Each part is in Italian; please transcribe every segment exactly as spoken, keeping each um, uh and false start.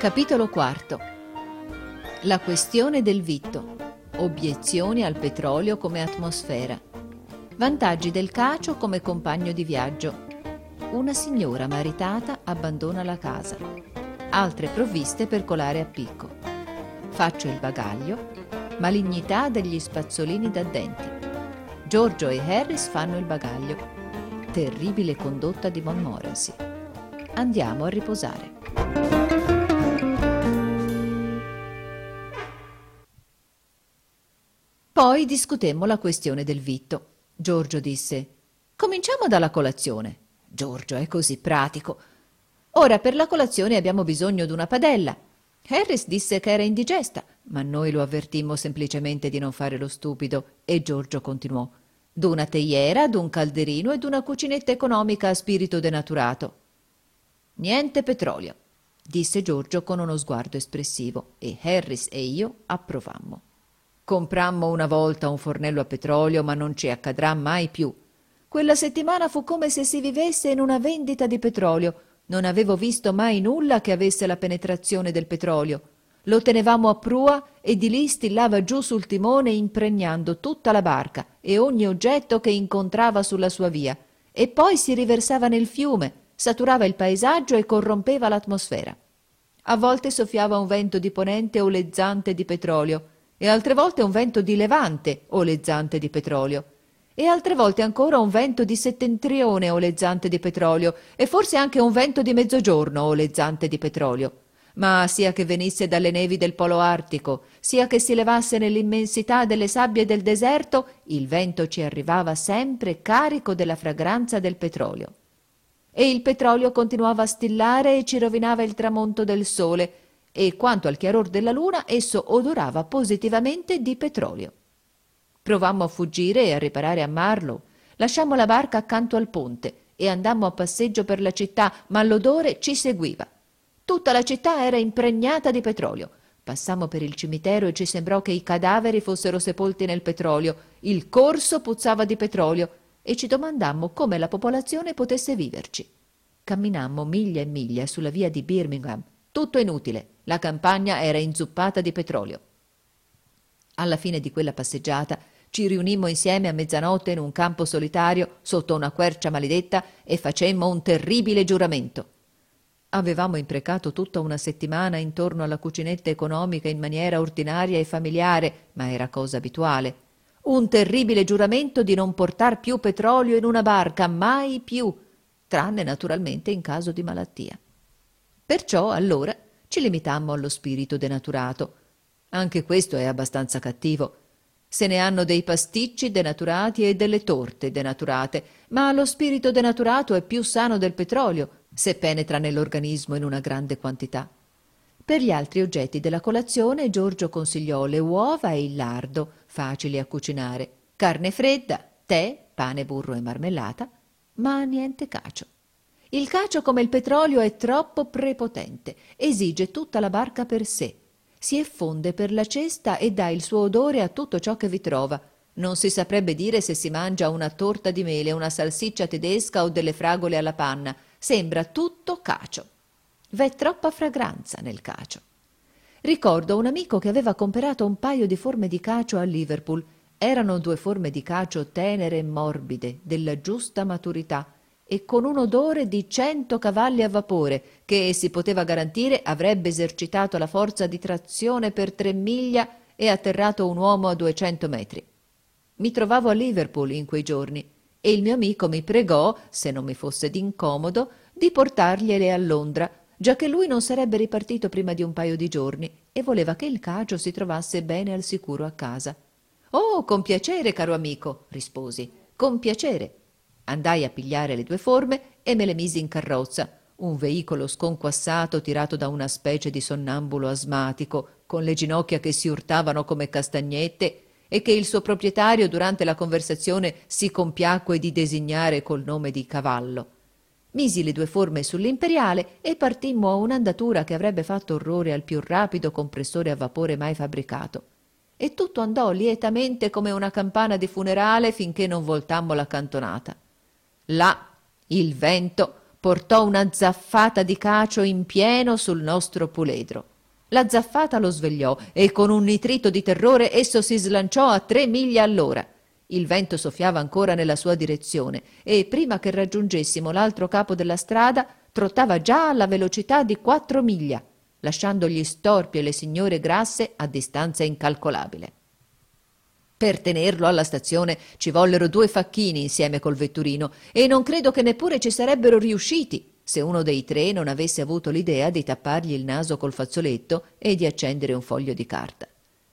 Capitolo quarto. La questione del vitto. Obiezioni al petrolio come atmosfera. Vantaggi del cacio come compagno di viaggio. Una signora maritata abbandona la casa. Altre provviste per colare a picco. Faccio il bagaglio. Malignità degli spazzolini da denti. Giorgio e Harris fanno il bagaglio. Terribile condotta di Montmorency. Andiamo a riposare. Poi discutemmo la questione del vitto. Giorgio disse: «Cominciamo dalla colazione». Giorgio è così pratico. «Ora per la colazione abbiamo bisogno d'una padella». Harris disse che era indigesta, ma noi lo avvertimmo semplicemente di non fare lo stupido e Giorgio continuò: «D'una teiera, d'un calderino e d'una cucinetta economica a spirito denaturato». «Niente petrolio», disse Giorgio con uno sguardo espressivo, e Harris e io approvammo. Comprammo una volta un fornello a petrolio, ma non ci accadrà mai più. Quella settimana fu come se si vivesse in una vendita di petrolio. Non avevo visto mai nulla che avesse la penetrazione del petrolio. Lo tenevamo a prua e di lì stillava giù sul timone impregnando tutta la barca e ogni oggetto che incontrava sulla sua via, e poi si riversava nel fiume, saturava il paesaggio e corrompeva l'atmosfera. A volte soffiava un vento di ponente olezzante di petrolio, e altre volte un vento di levante olezzante di petrolio, e altre volte ancora un vento di settentrione olezzante di petrolio, e forse anche un vento di mezzogiorno olezzante di petrolio. Ma sia che venisse dalle nevi del polo artico, sia che si levasse nell'immensità delle sabbie del deserto, il vento ci arrivava sempre carico della fragranza del petrolio. E il petrolio continuava a stillare e ci rovinava il tramonto del sole, e quanto al chiaror della luna esso odorava positivamente di petrolio. Provammo a fuggire e a riparare a Marlow. Lasciammo la barca accanto al ponte e andammo a passeggio per la città, ma l'odore ci seguiva. Tutta la città era impregnata di petrolio. Passammo per il cimitero e ci sembrò che i cadaveri fossero sepolti nel petrolio. Il corso puzzava di petrolio e ci domandammo come la popolazione potesse viverci. Camminammo miglia e miglia sulla via di Birmingham. Tutto inutile. La campagna era inzuppata di petrolio. Alla fine di quella passeggiata ci riunimmo insieme a mezzanotte in un campo solitario sotto una quercia maledetta e facemmo un terribile giuramento. Avevamo imprecato tutta una settimana intorno alla cucinetta economica in maniera ordinaria e familiare, ma era cosa abituale. Un terribile giuramento di non portar più petrolio in una barca, mai più, tranne naturalmente in caso di malattia. Perciò allora ci limitammo allo spirito denaturato. Anche questo è abbastanza cattivo. Se ne hanno dei pasticci denaturati e delle torte denaturate, ma lo spirito denaturato è più sano del petrolio, se penetra nell'organismo in una grande quantità. Per gli altri oggetti della colazione Giorgio consigliò le uova e il lardo, facili a cucinare, carne fredda, tè, pane, burro e marmellata, ma niente cacio. Il cacio, come il petrolio, è troppo prepotente, esige tutta la barca per sé, si effonde per la cesta e dà il suo odore a tutto ciò che vi trova. Non si saprebbe dire se si mangia una torta di mele, una salsiccia tedesca o delle fragole alla panna, sembra tutto cacio. V'è troppa fragranza nel cacio. Ricordo un amico che aveva comperato un paio di forme di cacio a Liverpool. Erano due forme di cacio tenere e morbide, della giusta maturità, e con un odore di cento cavalli a vapore, che si poteva garantire avrebbe esercitato la forza di trazione per tre miglia e atterrato un uomo a duecento metri. Mi trovavo a Liverpool in quei giorni e il mio amico mi pregò, se non mi fosse d'incomodo, di portargliele a Londra, giacché lui non sarebbe ripartito prima di un paio di giorni e voleva che il cacio si trovasse bene al sicuro a casa. «Oh, con piacere, caro amico», risposi, «con piacere». Andai a pigliare le due forme e me le misi in carrozza, un veicolo sconquassato tirato da una specie di sonnambulo asmatico, con le ginocchia che si urtavano come castagnette e che il suo proprietario durante la conversazione si compiacque di designare col nome di cavallo. Misi le due forme sull'imperiale e partimmo a un'andatura che avrebbe fatto orrore al più rapido compressore a vapore mai fabbricato. E tutto andò lietamente come una campana di funerale finché non voltammo la cantonata. Là il vento portò una zaffata di cacio in pieno sul nostro puledro. La zaffata lo svegliò e con un nitrito di terrore esso si slanciò a tre miglia all'ora. Il vento soffiava ancora nella sua direzione e prima che raggiungessimo l'altro capo della strada trottava già alla velocità di quattro miglia, lasciando gli storpi e le signore grasse a distanza incalcolabile. Per tenerlo alla stazione ci vollero due facchini insieme col vetturino e non credo che neppure ci sarebbero riusciti se uno dei tre non avesse avuto l'idea di tappargli il naso col fazzoletto e di accendere un foglio di carta.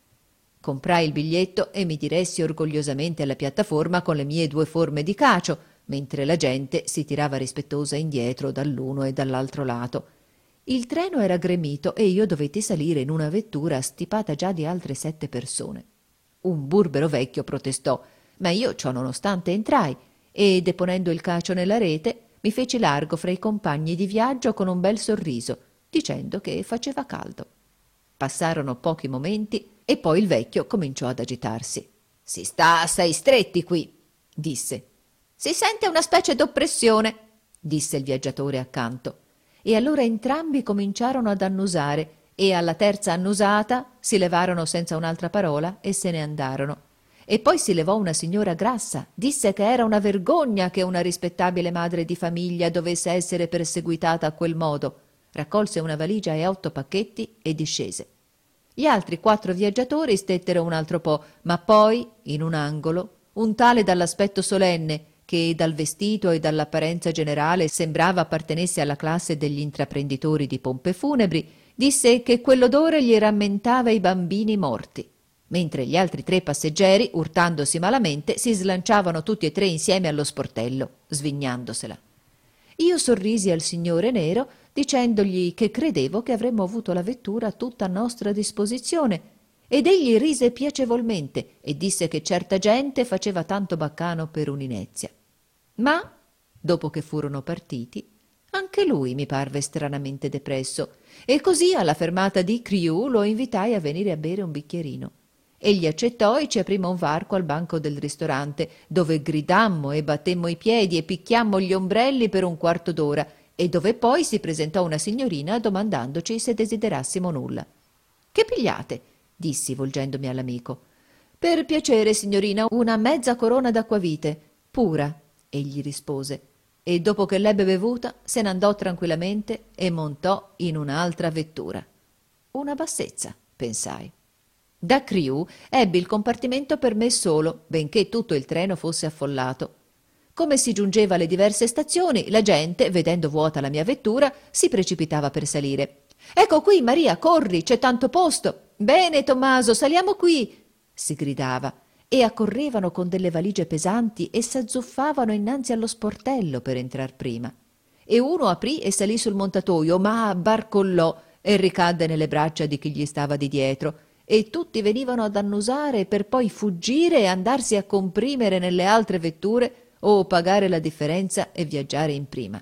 Comprai il biglietto e mi diressi orgogliosamente alla piattaforma con le mie due forme di cacio, mentre la gente si tirava rispettosa indietro dall'uno e dall'altro lato. Il treno era gremito e io dovetti salire in una vettura stipata già di altre sette persone. Un burbero vecchio protestò, ma io ciò nonostante entrai e, deponendo il cacio nella rete, mi feci largo fra i compagni di viaggio con un bel sorriso, dicendo che faceva caldo. Passarono pochi momenti e poi il vecchio cominciò ad agitarsi. «Si sta assai stretti qui», disse. «Si sente una specie d'oppressione», disse il viaggiatore accanto. E allora entrambi cominciarono ad annusare e alla terza annusata si levarono senza un'altra parola e se ne andarono. E poi si levò una signora grassa, disse che era una vergogna che una rispettabile madre di famiglia dovesse essere perseguitata a quel modo, raccolse una valigia e otto pacchetti e discese. Gli altri quattro viaggiatori stettero un altro po', ma poi, in un angolo, un tale dall'aspetto solenne, che dal vestito e dall'apparenza generale sembrava appartenesse alla classe degli intraprenditori di pompe funebri, disse che quell'odore gli rammentava i bambini morti, mentre gli altri tre passeggeri, urtandosi malamente, si slanciavano tutti e tre insieme allo sportello, svignandosela. Io sorrisi al signore nero dicendogli che credevo che avremmo avuto la vettura tutta a nostra disposizione, ed egli rise piacevolmente e disse che certa gente faceva tanto baccano per un'inezia. Ma, dopo che furono partiti, anche lui mi parve stranamente depresso, e così alla fermata di Crewe lo invitai a venire a bere un bicchierino. Egli accettò e ci aprimo un varco al banco del ristorante, dove gridammo e battemmo i piedi e picchiammo gli ombrelli per un quarto d'ora, e dove poi si presentò una signorina domandandoci se desiderassimo nulla. «Che pigliate?» dissi volgendomi all'amico. «Per piacere, signorina, una mezza corona d'acquavite, pura», egli rispose, e dopo che l'ebbe bevuta se n'andò tranquillamente e montò in un'altra vettura. Una bassezza, pensai. Da Crewe ebbi il compartimento per me solo, benché tutto il treno fosse affollato. Come si giungeva alle diverse stazioni, la gente, vedendo vuota la mia vettura, si precipitava per salire. «Ecco qui, Maria, corri, c'è tanto posto! Bene, Tommaso, saliamo qui!» si gridava, e accorrevano con delle valigie pesanti e s'azzuffavano innanzi allo sportello per entrar prima. E uno aprì e salì sul montatoio, ma barcollò e ricadde nelle braccia di chi gli stava di dietro, e tutti venivano ad annusare per poi fuggire e andarsi a comprimere nelle altre vetture o pagare la differenza e viaggiare in prima.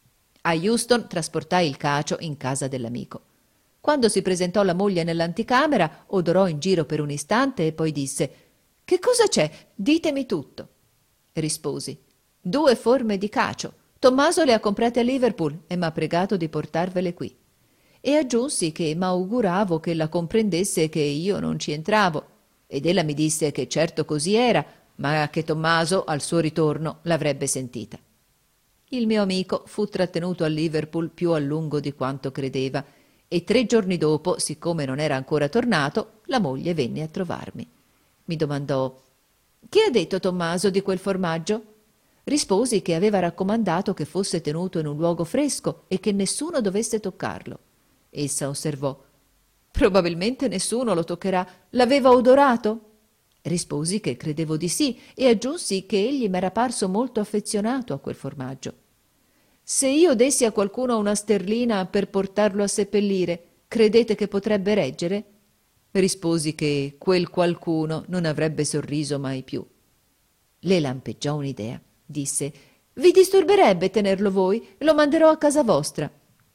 A Euston trasportai il cacio in casa dell'amico. Quando si presentò la moglie nell'anticamera, odorò in giro per un istante e poi disse: «Che cosa c'è? Ditemi tutto». Risposi: «Due forme di cacio. Tommaso le ha comprate a Liverpool e m'ha pregato di portarvele qui». E aggiunsi che m'auguravo che la comprendesse che io non ci entravo, ed ella mi disse che certo così era, ma che Tommaso al suo ritorno l'avrebbe sentita. Il mio amico fu trattenuto a Liverpool più a lungo di quanto credeva, e tre giorni dopo, siccome non era ancora tornato, la moglie venne a trovarmi. Mi domandò: «Che ha detto Tommaso di quel formaggio?» Risposi che aveva raccomandato che fosse tenuto in un luogo fresco e che nessuno dovesse toccarlo. Essa osservò: «Probabilmente nessuno lo toccherà. L'aveva odorato?» Risposi che credevo di sì e aggiunsi che egli m'era parso molto affezionato a quel formaggio. «Se io dessi a qualcuno una sterlina per portarlo a seppellire, credete che potrebbe reggere?» Risposi che quel qualcuno non avrebbe sorriso mai più. Le lampeggiò un'idea. Disse: «Vi disturberebbe tenerlo voi? Lo manderò a casa vostra».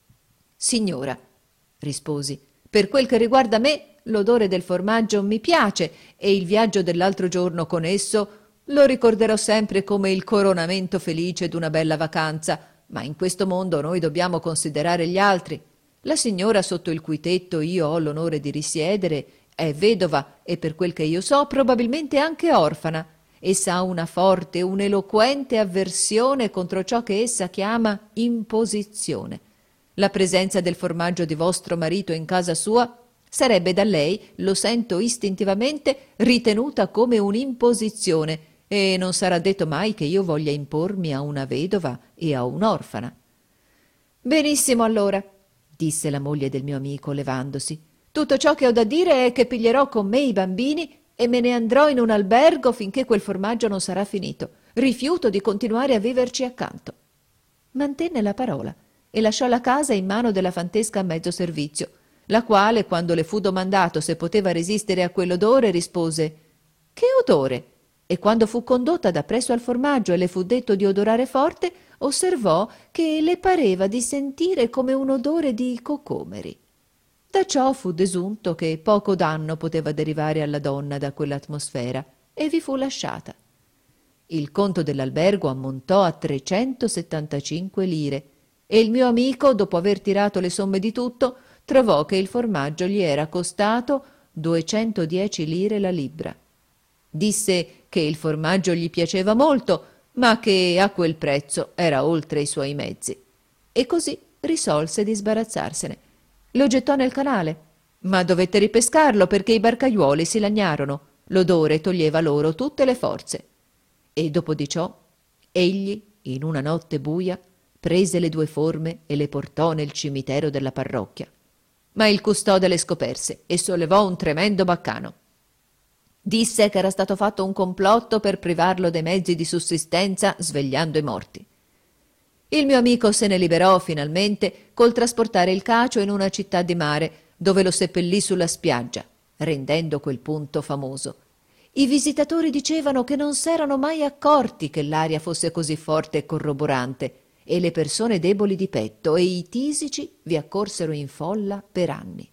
«Signora», risposi, «per quel che riguarda me, l'odore del formaggio mi piace e il viaggio dell'altro giorno con esso lo ricorderò sempre come il coronamento felice d'una bella vacanza, ma in questo mondo noi dobbiamo considerare gli altri. La signora sotto il cui tetto io ho l'onore di risiedere è vedova e, per quel che io so, probabilmente anche orfana. Essa ha una forte, un'eloquente avversione contro ciò che essa chiama imposizione. La presenza del formaggio di vostro marito in casa sua sarebbe da lei, lo sento istintivamente, ritenuta come un'imposizione, e non sarà detto mai che io voglia impormi a una vedova e a un'orfana. Benissimo, allora, disse la moglie del mio amico levandosi. Tutto ciò che ho da dire è che piglierò con me i bambini e me ne andrò in un albergo finché quel formaggio non sarà finito. Rifiuto di continuare a viverci accanto. Mantenne la parola e lasciò la casa in mano della fantesca a mezzo servizio, la quale, quando le fu domandato se poteva resistere a quell'odore, rispose: «Che odore?» E quando fu condotta da presso al formaggio e le fu detto di odorare forte, osservò che le pareva di sentire come un odore di cocomeri. Da ciò fu desunto che poco danno poteva derivare alla donna da quell'atmosfera, e vi fu lasciata. Il conto dell'albergo ammontò a trecentosettantacinque lire, e il mio amico, dopo aver tirato le somme di tutto, trovò che il formaggio gli era costato duecentodieci lire la libbra. Disse che il formaggio gli piaceva molto, ma che a quel prezzo era oltre i suoi mezzi, e così risolse di sbarazzarsene. Lo gettò nel canale, ma dovette ripescarlo perché i barcaiuoli si lagnarono. L'odore toglieva loro tutte le forze. E dopo di ciò, egli, in una notte buia, prese le due forme e le portò nel cimitero della parrocchia. Ma il custode le scoperse e sollevò un tremendo baccano. Disse che era stato fatto un complotto per privarlo dei mezzi di sussistenza, svegliando i morti. Il mio amico se ne liberò finalmente col trasportare il cacio in una città di mare, dove lo seppellì sulla spiaggia, rendendo quel punto famoso. I visitatori dicevano che non s'erano mai accorti che l'aria fosse così forte e corroborante, e le persone deboli di petto e i tisici vi accorsero in folla per anni.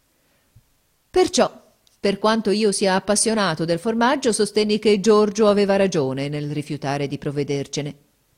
Perciò, per quanto io sia appassionato del formaggio, sostenni che Giorgio aveva ragione nel rifiutare di provvedercene.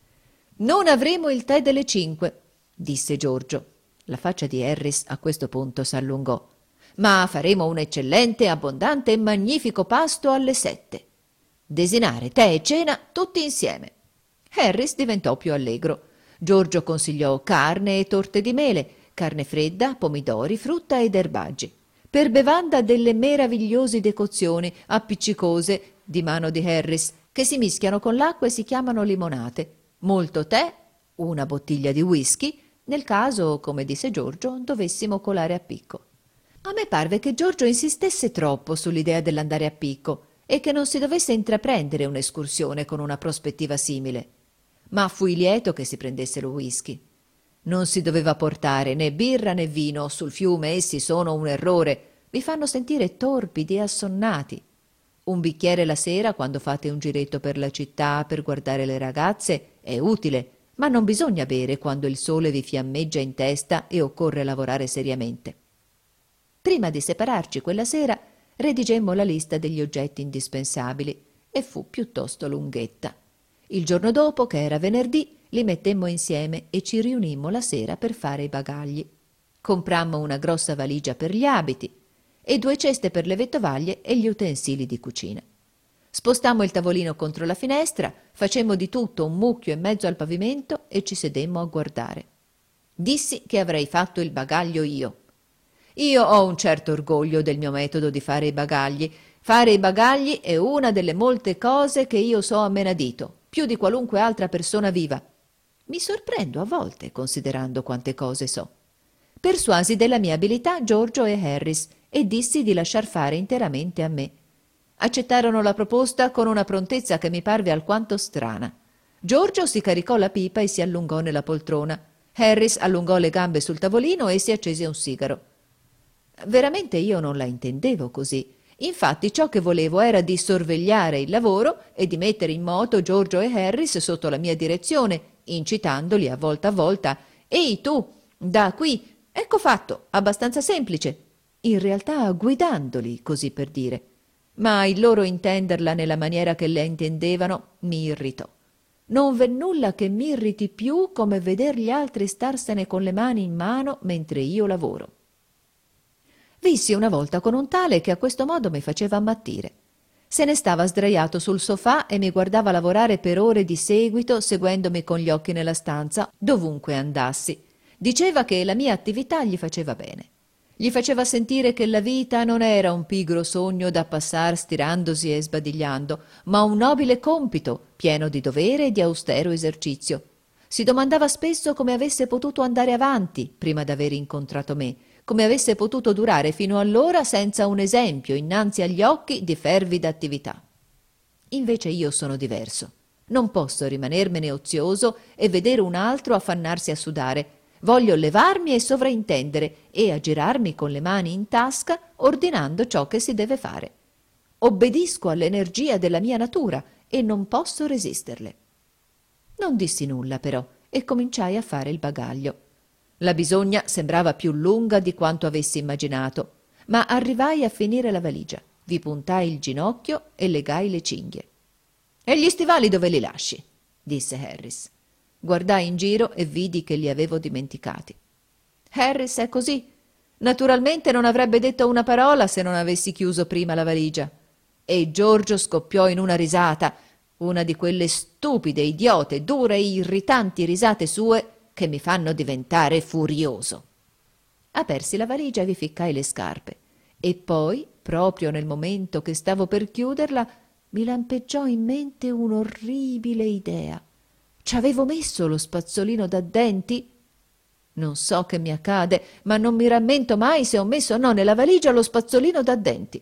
«Non avremo il tè delle cinque», disse Giorgio. La faccia di Harris a questo punto s'allungò. «Ma faremo un eccellente, abbondante e magnifico pasto alle sette. Desinare, tè e cena tutti insieme». Harris diventò più allegro. Giorgio consigliò carne e torte di mele, carne fredda, pomidori, frutta ed erbaggi. Per bevanda delle meravigliose decozioni appiccicose di mano di Harris, che si mischiano con l'acqua e si chiamano limonate. Molto tè, una bottiglia di whisky, nel caso, come disse Giorgio, dovessimo colare a picco. A me parve che Giorgio insistesse troppo sull'idea dell'andare a picco e che non si dovesse intraprendere un'escursione con una prospettiva simile. Ma fui lieto che si prendesse lo whisky. Non si doveva portare né birra né vino sul fiume, essi sono un errore, vi fanno sentire torpidi e assonnati. Un bicchiere la sera, quando fate un giretto per la città per guardare le ragazze, è utile, ma non bisogna bere quando il sole vi fiammeggia in testa e occorre lavorare seriamente. Prima di separarci quella sera, redigemmo la lista degli oggetti indispensabili e fu piuttosto lunghetta. Il giorno dopo, che era venerdì, li mettemmo insieme e ci riunimmo la sera per fare i bagagli. Comprammo una grossa valigia per gli abiti e due ceste per le vettovaglie e gli utensili di cucina. Spostammo il tavolino contro la finestra, facemmo di tutto un mucchio in mezzo al pavimento e ci sedemmo a guardare. Dissi che avrei fatto il bagaglio io. Io ho un certo orgoglio del mio metodo di fare i bagagli. Fare i bagagli è una delle molte cose che io so a menadito, più di qualunque altra persona viva. Mi sorprendo a volte, considerando quante cose so. Persuasi della mia abilità Giorgio e Harris e dissi di lasciar fare interamente a me. Accettarono la proposta con una prontezza che mi parve alquanto strana. Giorgio si caricò la pipa e si allungò nella poltrona. Harris allungò le gambe sul tavolino e si accese un sigaro. Veramente io non la intendevo così. Infatti ciò che volevo era di sorvegliare il lavoro e di mettere in moto Giorgio e Harris sotto la mia direzione, incitandoli a volta a volta. «Ehi tu, da qui, ecco fatto, abbastanza semplice», in realtà guidandoli, così per dire. Ma il loro intenderla nella maniera che la intendevano mi irritò. Non v'è nulla che m'irriti più come veder gli altri starsene con le mani in mano mentre io lavoro. Vissi una volta con un tale che a questo modo mi faceva ammattire. Se ne stava sdraiato sul sofà e mi guardava lavorare per ore di seguito, seguendomi con gli occhi nella stanza, dovunque andassi. Diceva che la mia attività gli faceva bene. Gli faceva sentire che la vita non era un pigro sogno da passar stirandosi e sbadigliando, ma un nobile compito, pieno di dovere e di austero esercizio. Si domandava spesso come avesse potuto andare avanti prima d'aver incontrato me, come avesse potuto durare fino allora senza un esempio innanzi agli occhi di fervida attività. Invece io sono diverso. Non posso rimanermene ozioso e vedere un altro affannarsi a sudare. Voglio levarmi e sovraintendere e aggirarmi con le mani in tasca ordinando ciò che si deve fare. Obbedisco all'energia della mia natura e non posso resisterle. Non dissi nulla però e cominciai a fare il bagaglio. La bisogna sembrava più lunga di quanto avessi immaginato, ma arrivai a finire la valigia, vi puntai il ginocchio e legai le cinghie. «E gli stivali dove li lasci?» disse Harris. Guardai in giro e vidi che li avevo dimenticati. Harris è così. Naturalmente non avrebbe detto una parola se non avessi chiuso prima la valigia. E Giorgio scoppiò in una risata, una di quelle stupide, idiote, dure e irritanti risate sue che mi fanno diventare furioso. Apersi la valigia e vi ficcai le scarpe. E poi, proprio nel momento che stavo per chiuderla, mi lampeggiò in mente un'orribile idea. Ci avevo messo lo spazzolino da denti? Non so che mi accade, ma non mi rammento mai se ho messo o no nella valigia lo spazzolino da denti.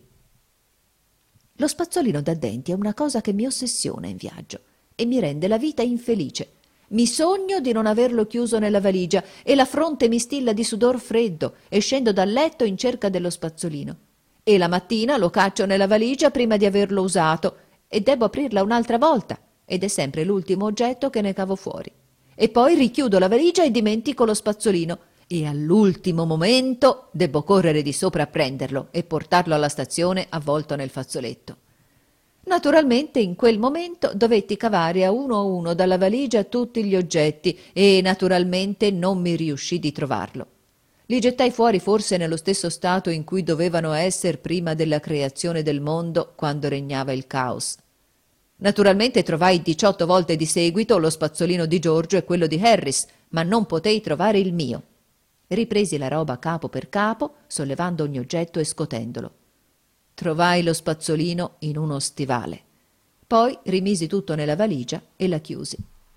Lo spazzolino da denti è una cosa che mi ossessiona in viaggio e mi rende la vita infelice. Mi sogno di non averlo chiuso nella valigia e la fronte mi stilla di sudor freddo e scendo dal letto in cerca dello spazzolino. E la mattina lo caccio nella valigia prima di averlo usato e debbo aprirla un'altra volta. Ed è sempre l'ultimo oggetto che ne cavo fuori. E poi richiudo la valigia e dimentico lo spazzolino e all'ultimo momento debbo correre di sopra a prenderlo e portarlo alla stazione avvolto nel fazzoletto. Naturalmente in quel momento dovetti cavare a uno a uno dalla valigia tutti gli oggetti e naturalmente non mi riuscì di trovarlo. Li gettai fuori forse nello stesso stato in cui dovevano essere prima della creazione del mondo, quando regnava il caos. Naturalmente trovai diciotto volte di seguito lo spazzolino di Giorgio e quello di Harris, ma non potei trovare il mio. Ripresi la roba capo per capo, sollevando ogni oggetto e scotendolo. Trovai lo spazzolino in uno stivale. Poi rimisi tutto nella valigia e la chiusi.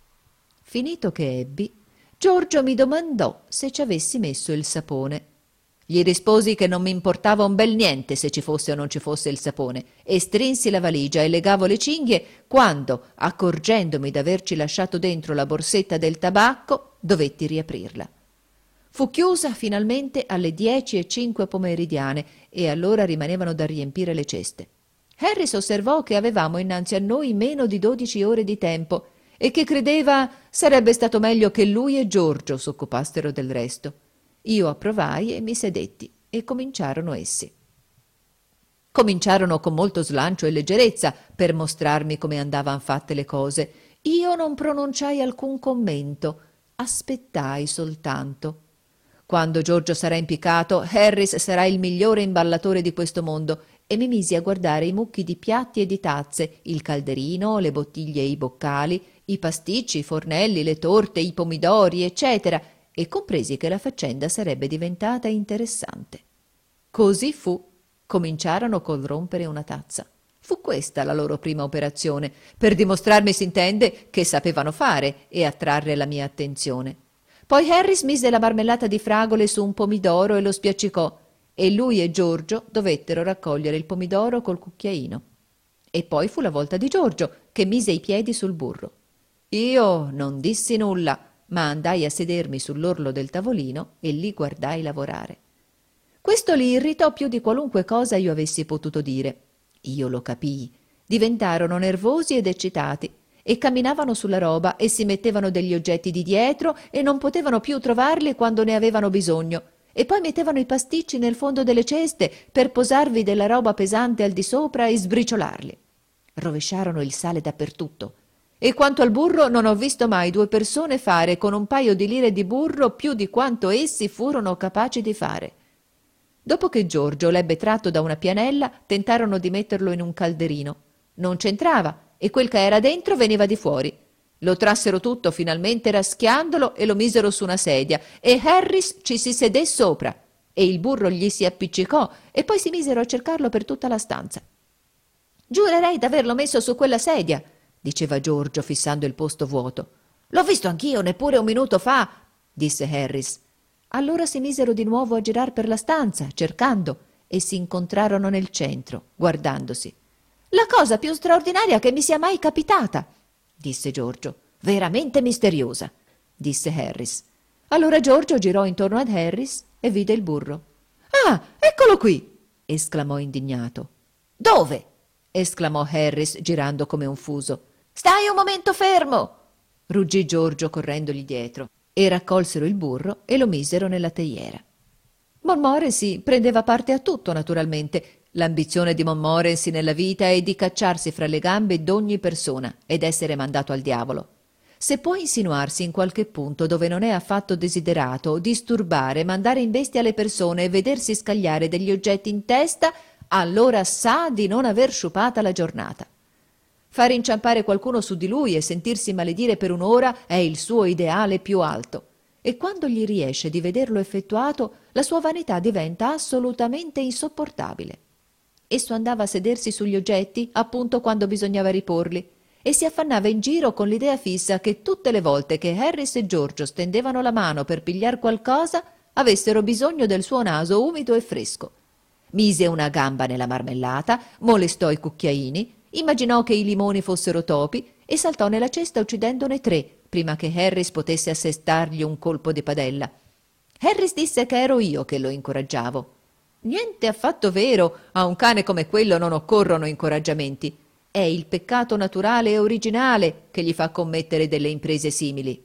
Finito che ebbi, Giorgio mi domandò se ci avessi messo il sapone. Gli risposi che non mi importava un bel niente se ci fosse o non ci fosse il sapone e strinsi la valigia e legavo le cinghie quando, accorgendomi d'averci lasciato dentro la borsetta del tabacco, dovetti riaprirla. Fu chiusa finalmente alle dieci e cinque pomeridiane e allora rimanevano da riempire le ceste. Harris osservò che avevamo innanzi a noi meno di dodici ore di tempo e che credeva sarebbe stato meglio che lui e Giorgio s'occupassero del resto. Io approvai e mi sedetti e cominciarono essi. Cominciarono con molto slancio e leggerezza per mostrarmi come andavan fatte le cose. Io non pronunciai alcun commento, aspettai soltanto. Quando Giorgio sarà impiccato, Harris sarà il migliore imballatore di questo mondo e mi misi a guardare i mucchi di piatti e di tazze, il calderino, le bottiglie e i boccali, i pasticci, i fornelli, le torte, i pomidori, eccetera, e compresi che la faccenda sarebbe diventata interessante. Così fu. Cominciarono col rompere una tazza. Fu questa la loro prima operazione, per dimostrarmi, s'intende, che sapevano fare e attrarre la mia attenzione. Poi Harris mise la marmellata di fragole su un pomidoro e lo spiaccicò, e lui e Giorgio dovettero raccogliere il pomidoro col cucchiaino. E poi fu la volta di Giorgio, che mise i piedi sul burro. Io non dissi nulla, ma andai a sedermi sull'orlo del tavolino e li guardai lavorare. Questo li irritò più di qualunque cosa io avessi potuto dire. Io lo capii. Diventarono nervosi ed eccitati e camminavano sulla roba e si mettevano degli oggetti di dietro e non potevano più trovarli quando ne avevano bisogno, e poi mettevano i pasticci nel fondo delle ceste per posarvi della roba pesante al di sopra e sbriciolarli. Rovesciarono il sale dappertutto E quanto al burro, non ho visto mai due persone fare con un paio di lire di burro più di quanto essi furono capaci di fare. Dopo che Giorgio l'ebbe tratto da una pianella, tentarono di metterlo in un calderino. Non c'entrava e quel che era dentro veniva di fuori. Lo trassero tutto finalmente raschiandolo e lo misero su una sedia e Harris ci si sedé sopra e il burro gli si appiccicò e poi si misero a cercarlo per tutta la stanza. «Giurerei d'averlo messo su quella sedia», diceva Giorgio fissando il posto vuoto. «L'ho visto anch'io neppure un minuto fa», disse Harris. Allora si misero di nuovo a girar per la stanza, cercando, e si incontrarono nel centro, guardandosi. «La cosa più straordinaria che mi sia mai capitata», disse Giorgio. «Veramente misteriosa», disse Harris. Allora Giorgio girò intorno ad Harris e vide il burro. «Ah, eccolo qui!» esclamò indignato. «Dove?» esclamò Harris girando come un fuso. «Stai un momento fermo!» ruggì Giorgio correndogli dietro, e raccolsero il burro e lo misero nella teiera. Montmorency prendeva parte a tutto, naturalmente. L'ambizione di Montmorency nella vita è di cacciarsi fra le gambe d'ogni persona ed essere mandato al diavolo. Se può insinuarsi in qualche punto dove non è affatto desiderato, disturbare, mandare in bestia le persone e vedersi scagliare degli oggetti in testa, allora sa di non aver sciupata la giornata. Fare inciampare qualcuno su di lui e sentirsi maledire per un'ora è il suo ideale più alto, e quando gli riesce di vederlo effettuato, la sua vanità diventa assolutamente insopportabile. Esso andava a sedersi sugli oggetti appunto quando bisognava riporli, e si affannava in giro con l'idea fissa che tutte le volte che Harris e Giorgio stendevano la mano per pigliar qualcosa, avessero bisogno del suo naso umido e fresco. Mise una gamba nella marmellata, molestò i cucchiaini, immaginò che i limoni fossero topi e saltò nella cesta uccidendone tre prima che Harris potesse assestargli un colpo di padella. Harris disse che ero io che lo incoraggiavo. Niente affatto vero, a un cane come quello non occorrono incoraggiamenti. È il peccato naturale e originale che gli fa commettere delle imprese simili.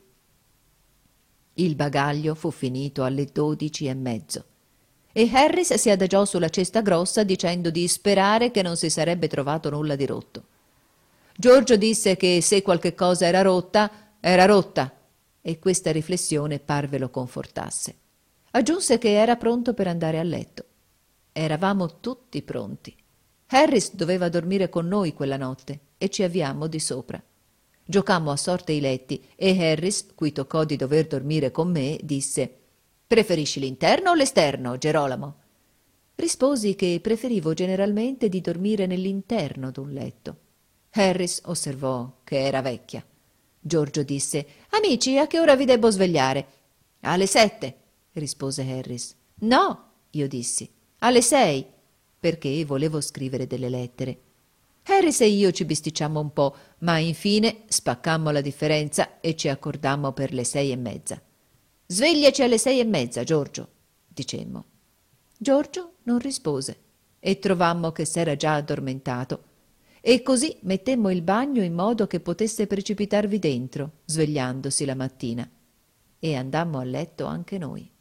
Il bagaglio fu finito alle dodici e mezzo. E Harris si adagiò sulla cesta grossa dicendo di sperare che non si sarebbe trovato nulla di rotto. Giorgio disse che se qualche cosa era rotta, era rotta, e questa riflessione parve lo confortasse. Aggiunse che era pronto per andare a letto. Eravamo tutti pronti. Harris doveva dormire con noi quella notte e ci avviammo di sopra. Giocammo a sorte i letti e Harris, cui toccò di dover dormire con me, disse: «Preferisci l'interno o l'esterno, Gerolamo?» Risposi che preferivo generalmente di dormire nell'interno d'un letto. Harris osservò che era vecchia. Giorgio disse: «Amici, a che ora vi debbo svegliare?» «Alle sette», rispose Harris. «No», io dissi, «alle sei», perché volevo scrivere delle lettere. Harris e io ci bisticciammo un po', ma infine spaccammo la differenza e ci accordammo per le sei e mezza. «Svegliaci alle sei e mezza, Giorgio», dicemmo. Giorgio non rispose e trovammo che s'era già addormentato. E così mettemmo il bagno in modo che potesse precipitarvi dentro, svegliandosi la mattina. E andammo a letto anche noi.